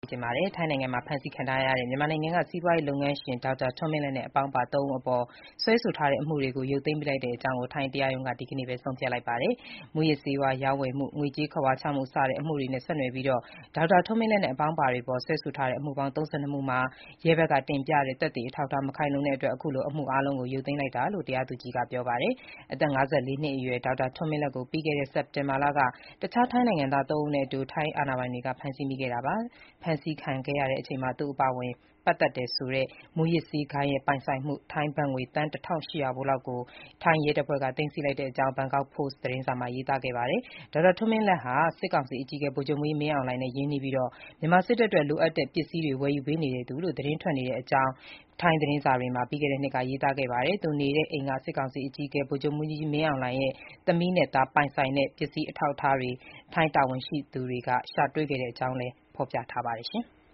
ကျင်ပါတယ်။ ထိုင်းနိုင်ငံမှာဖမ်းဆီးခံထားရတဲ့ မြန်မာနိုင်ငံက စီးပွားရေးလုပ်ငန်းရှင် ဒေါက်တာထွန်းမင်းလတ်နဲ့ အပေါင်းပါ ၃ ဦးအပေါ် စွဲဆိုထားတဲ့အမှုတွေကို ရုပ်သိမ်းပေးလိုက်တဲ့အကြောင်း ထိုင်းတရားရုံးက ဒီနေ့ပဲ ဆုံးဖြတ်လိုက်ပါတယ်။ မူးယစ်ဆေးဝါး ရောင်းဝယ်မှု၊ ငွေကြေးခဝါချမှု စတဲ့အမှုတွေနဲ့ ဆက်နွယ်ပြီး ဒေါက်တာထွန်းမင်းလတ်နဲ့ အပေါင်းအပါတွေအပေါ် စွဲဆိုထားတဲ့ အမှုပေါင်း ၃၂ မှုမှာ ရဲဘက်က တင်ပြတဲ့ သက်သေအထောက်အထား မခိုင်လုံတဲ့အတွက် အခုလို အမှုအားလုံးကို ရုပ်သိမ်းလိုက်တာလို့ တရားသူကြီးက ပြောပါတယ်။ အသက် ၅၄ နှစ်အရွယ် ဒေါက်တာထွန်းမင်းလတ်ကို ပြီးခဲ့တဲ့ စက်တင်ဘာလက တခြားထိုင်းနိုင်ငံသား ၃ ဦးနဲ့အတူ ထိုင်းအာဏာပိုင်တွေက ဖမ်းဆီးမိခဲ့တာပါ။ ဖမ်းဆီးခံခဲ့ရချိန်မှာ သူအပါအဝင် ပတ်သက်တယ်ဆိုတဲ့ မူးယစ်ဆေးဂိုဏ်းရဲ့ပိုင်ဆိုင်မှု ထိုင်းဘတ်ငွေ သန်း ၁,၈၀၀ ဖိုးလောက်ကို ထိုင်းရဲတပ်ဖွဲ့က သိမ်းဆည်းလိုက်တဲ့အကြောင်း ဘန်ကောက်ပို့စ် သတင်းစာမှာ ရေးသားခဲ့ပါတယ်။ ဒေါက်တာထွန်းမင်းလတ်ဟာ စစ်ကောင်စီအကြီးအကဲ ဗိုလ်ချုပ်မှူးကြီးမင်းအောင်လှိုင်နဲ့ ရင်းနှီးပြီး မြန်မာစစ်တပ်အတွက် လိုအပ်တဲ့ပစ္စည်းတွေ ဝယ်ယူပေးနေသူလို့ သတင်းထွက်နေတဲ့အကြောင်း ထိုင်းသတင်းစာတွေမှာ ပြီးခဲ့တဲ့နှစ်က ရေးသားခဲ့ပါတယ်။ သူနေတဲ့အိမ်က စစ်ကောင်စီအကြီးအကဲ ဗိုလ်ချုပ်မှူးကြီးမင်းအောင်လှိုင်ရဲ့ သမီးနဲ့သားပိုင်ဆိုင်တဲ့ ပစ္စည်းအထောက်အထားတွေ ထိုင်းတာဝန်ရှိသူတွေက ရှာတွေ့ခဲ့တဲ့အကြောင်းလည်း ဖော်ပြထားပါတယ်။